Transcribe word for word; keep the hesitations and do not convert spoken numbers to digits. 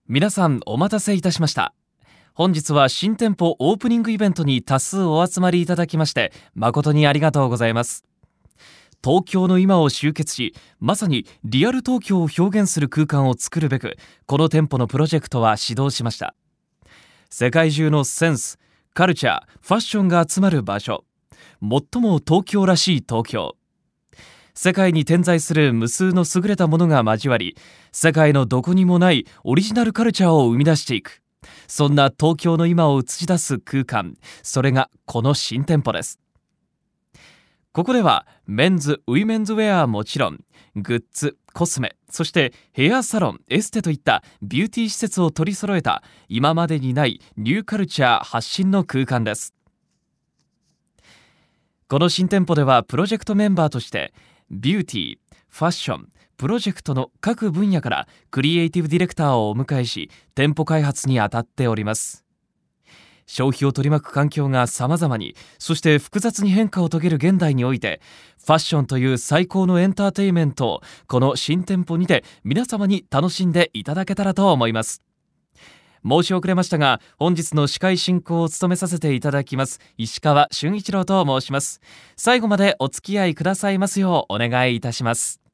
皆さんお待たせいたしました。本日は新店舗オープニングイベントに多数お集まりいただきまして誠にありがとうございます。東京の今を集結し、まさにリアル東京を表現する空間を作るべく、この店舗のプロジェクトは始動しました。世界中のセンス、カルチャー、ファッションが集まる場所、最も東京らしい東京。世界に点在する無数の優れたものが交わり、世界のどこにもないオリジナルカルチャーを生み出していく、そんな東京の今を映し出す空間、それがこの新店舗です。ここではメンズ・ウィメンズウェアはもちろん、グッズ、コスメ、そしてヘアサロン、エステといったビューティー施設を取り揃えた今までにないニューカルチャー発信の空間です。この新店舗ではプロジェクトメンバーとしてビューティー、ファッション、プロジェクトの各分野からクリエイティブディレクターをお迎えし、店舗開発に当たっております。消費を取り巻く環境が様々に、そして複雑に変化を遂げる現代において、ファッションという最高のエンターテインメントをこの新店舗にて皆様に楽しんでいただけたらと思います。申し遅れましたが、本日の司会進行を務めさせていただきます石川俊一郎と申します。最後までお付き合いくださいますようお願いいたします。